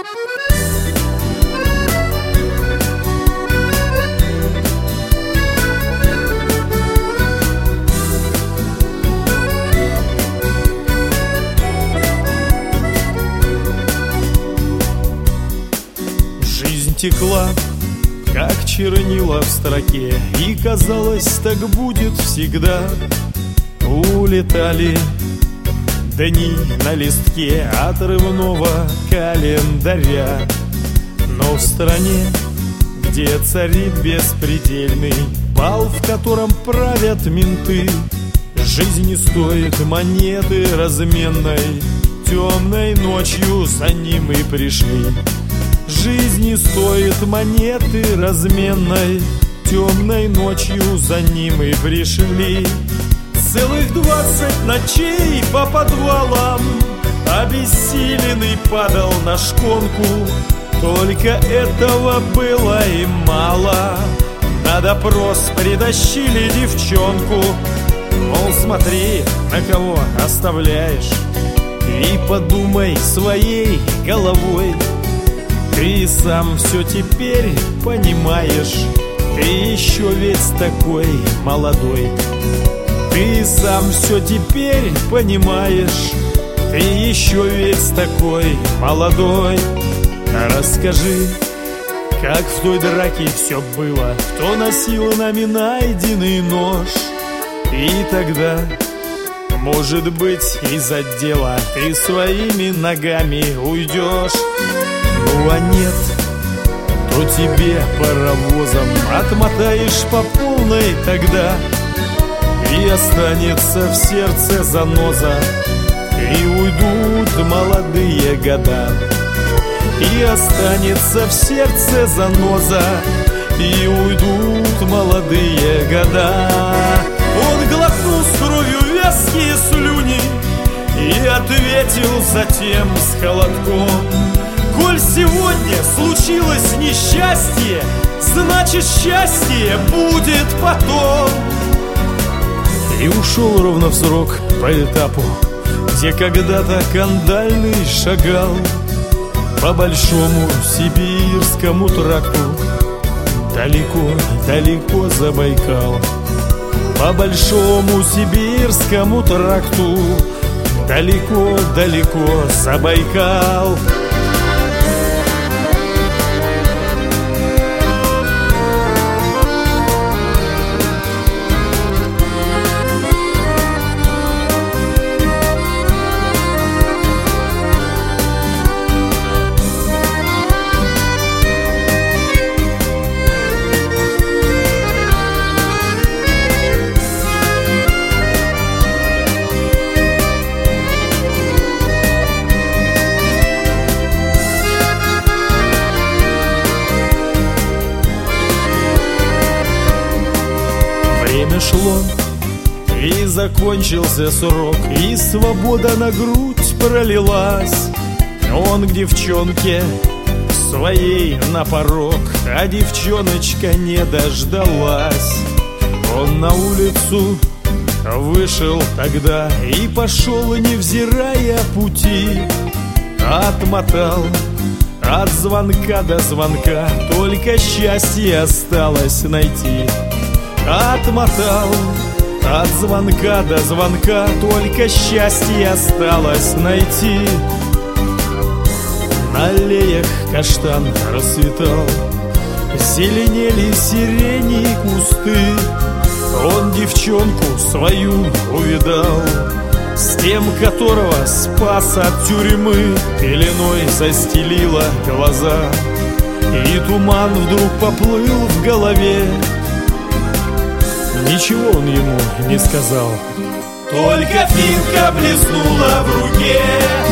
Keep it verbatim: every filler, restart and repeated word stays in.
Жизнь текла, как чернила в строке, и казалось, так будет всегда. Улетали дни на листке отрывного календаря. Но в стране, где царит беспредельный бал, в котором правят менты, жизнь не стоит монеты разменной. Темной ночью за ним и пришли. Жизнь не стоит монеты разменной. Темной ночью за ним и пришли. Целых двадцать ночей по подвалам обессиленный падал на шконку. Только этого было и мало. На допрос притащили девчонку. Мол, смотри, на кого оставляешь, и подумай своей головой. Ты сам все теперь понимаешь, ты еще ведь такой молодой. Ты сам все теперь понимаешь, ты еще ведь такой молодой. Расскажи, как в той драке все было, кто носил нами найденный нож. И тогда, может быть, из отдела ты своими ногами уйдешь. Ну а нет, то тебе паровозом отмотаешь по полной тогда. И останется в сердце заноза, и уйдут молодые года. И останется в сердце заноза, и уйдут молодые года. Он глотнул с кровью вязкие слюни и ответил затем с холодком: коль сегодня случилось несчастье, значит счастье будет потом. И ушел ровно в срок по этапу, где когда-то Кандальный шагал по большому сибирскому тракту. Далеко-далеко за Байкал. По большому сибирскому тракту. Далеко-далеко за Байкал. Время шло, и закончился срок, и свобода на грудь пролилась. Он к девчонке своей на порог, а девчоночка не дождалась. Он на улицу вышел тогда и пошел, невзирая пути. Отмотал от звонка до звонка, только счастье осталось найти. Отмотал от звонка до звонка, только счастье осталось найти. На аллеях каштан расцветал, зеленели сирени и кусты. Он девчонку свою увидал, с тем, которого спас от тюрьмы. Пеленой застелила глаза, и туман вдруг поплыл в голове. Ничего он ему не сказал, только финка блеснула в руке.